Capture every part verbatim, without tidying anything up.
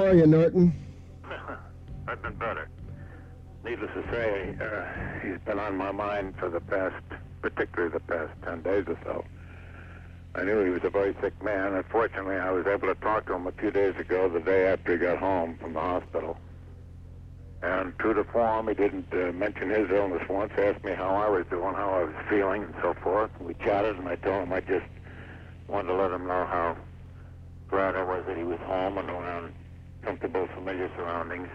are you, Norton? I've been better. Needless to say, uh, he's been on my mind for the past, particularly the past ten days or so. I knew he was a very sick man. Unfortunately, I was able to talk to him a few days ago, the day after he got home from the hospital. And true to form, he didn't uh, mention his illness once, asked me how I was doing, how I was feeling, and so forth. We chatted, and I told him I just wanted to let him know how glad I was that he was home and around comfortable, familiar surroundings.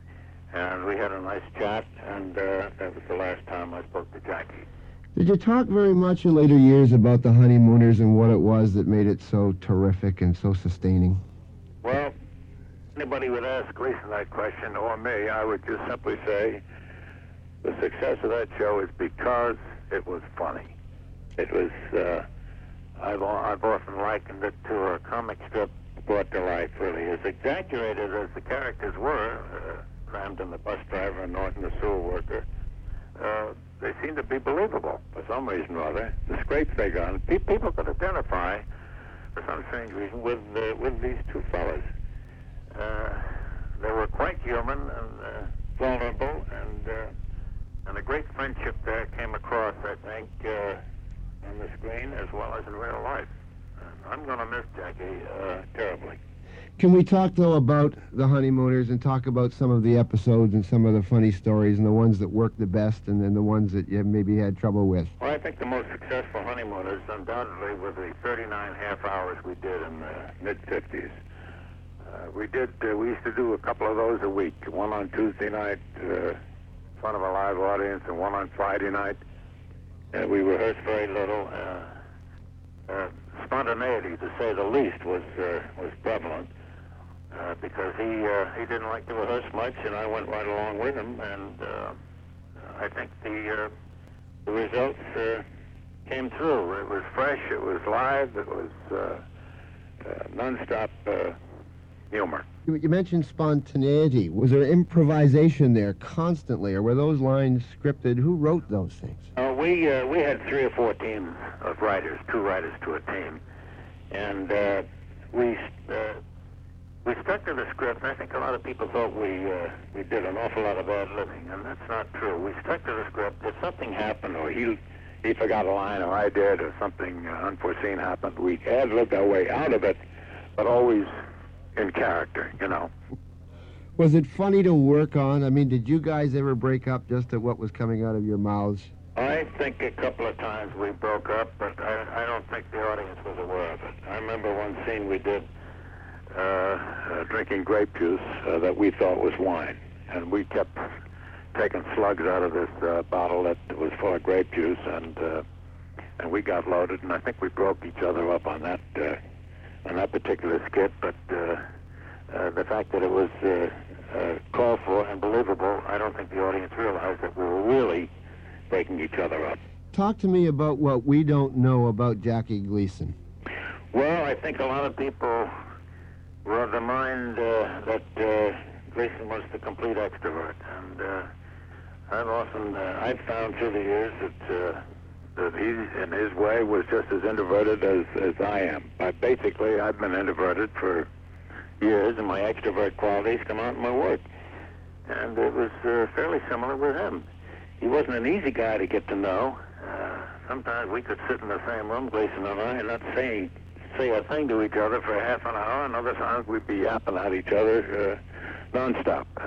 And we had a nice chat, and uh, that was the last time I spoke to Jackie. Did you talk very much in later years about the honeymooners and what it was that made it so terrific and so sustaining? Well, anybody would ask Gleason that question, or me, I would just simply say the success of that show is because it was funny. It was, uh, I've, I've often likened it to a comic strip brought to life, really. As exaggerated as the characters were, uh, Cramden, the bus driver, and Norton, the sewer worker, uh, they seemed to be believable for some reason or other. The scrapes they got, pe- people could identify, for some strange reason, with uh, with these two fellas. Uh, they were quite human and uh, vulnerable, and uh, and a great friendship there came across, I think, uh, on the screen as well as in real life. And I'm going to miss Jackie uh, terribly. Can we talk, though, about the honeymooners and talk about some of the episodes and some of the funny stories and the ones that worked the best and then the ones that you maybe had trouble with? Well, I think the most successful honeymooners undoubtedly were the thirty-nine half hours we did in the mid-fifties. Uh, we did, uh, we used to do a couple of those a week, one on Tuesday night uh, in front of a live audience and one on Friday night. Uh, we rehearsed very little. Uh, uh, spontaneity, to say the least, was, uh, was prevalent. Uh, because he uh, he didn't like to rehearse much, and I went right along with him, and uh, I think the uh, the results uh, came through. It was fresh, it was live, it was uh, uh, nonstop uh, humor. You, you mentioned spontaneity. Was there improvisation there constantly, or were those lines scripted? Who wrote those things? Uh, we uh, we had three or four teams of writers, two writers to a team, and uh, we. Uh, We stuck to the script. I think a lot of people thought we uh, we did an awful lot of ad-libbing, and that's not true. We stuck to the script. If something happened, or he he forgot a line, or I did, or something uh, unforeseen happened, we ad-libbed our way out of it, but always in character, you know. Was it funny to work on? I mean, did you guys ever break up just at what was coming out of your mouths? I think a couple of times we broke up, but I, I don't think the audience was aware of it. I remember one scene we did Uh, uh, drinking grape juice uh, that we thought was wine. And we kept taking slugs out of this uh, bottle that was full of grape juice, and uh, and we got loaded, and I think we broke each other up on that uh, on that particular skit. But uh, uh, the fact that it was uh, uh, called for and believable, I don't think the audience realized that we were really breaking each other up. Talk to me about what we don't know about Jackie Gleason. Well, I think a lot of people were of the mind uh, that uh, Gleason was the complete extrovert, and uh, I've often uh, I've found through the years that uh, that he, in his way, was just as introverted as as I am. But basically, I've been introverted for years, and my extrovert qualities come out in my work, and it was uh, fairly similar with him. He wasn't an easy guy to get to know. Uh, sometimes we could sit in the same room, Gleason and I, and not say. say a thing to each other for half an hour, and other times we'd be yapping at each other uh, nonstop. Uh,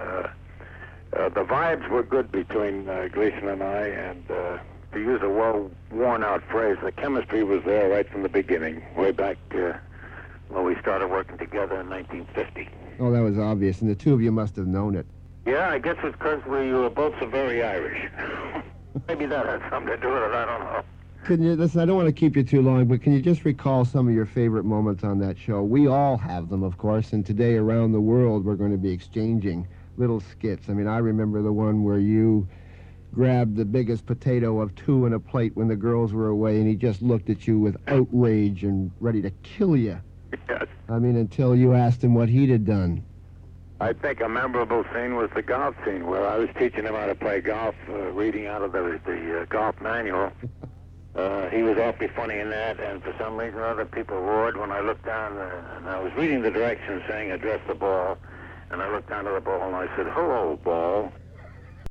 uh, the vibes were good between uh, Gleason and I, and uh, to use a well-worn-out phrase, the chemistry was there right from the beginning, way back uh, when we started working together in nineteen fifty. Oh, that was obvious, and the two of you must have known it. Yeah, I guess it's because we were both so very Irish. Maybe that had something to do with it, I don't know. Can you, listen, I don't want to keep you too long, but can you just recall some of your favorite moments on that show? We all have them, of course, and today around the world we're going to be exchanging little skits. I mean, I remember the one where you grabbed the biggest potato of two in a plate when the girls were away, and he just looked at you with outrage and ready to kill you. Yes. I mean, until you asked him what he'd had done. I think a memorable scene was the golf scene where I was teaching him how to play golf, uh, reading out of the, the uh, golf manual. Uh, he was awfully funny in that, and for some reason other people roared when I looked down, uh, and I was reading the directions saying address the ball, And I looked down at the ball and I said, "Hello, ball."